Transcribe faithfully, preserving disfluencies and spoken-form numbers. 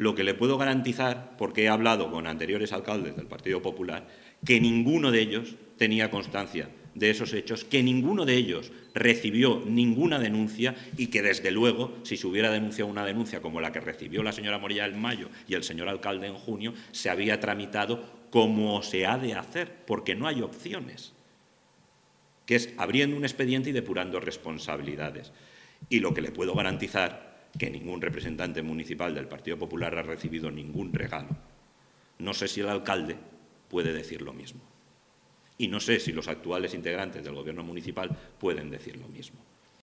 Lo que le puedo garantizar, porque he hablado con anteriores alcaldes del Partido Popular, que ninguno de ellos tenía constancia de esos hechos, que ninguno de ellos recibió ninguna denuncia y que, desde luego, si se hubiera denunciado una denuncia como la que recibió la señora Morilla en mayo y el señor alcalde en junio, se había tramitado como se ha de hacer, porque no hay opciones, que es abriendo un expediente y depurando responsabilidades. Y lo que le puedo garantizar, que ningún representante municipal del Partido Popular ha recibido ningún regalo. No sé si el alcalde puede decir lo mismo. Y no sé si los actuales integrantes del Gobierno municipal pueden decir lo mismo.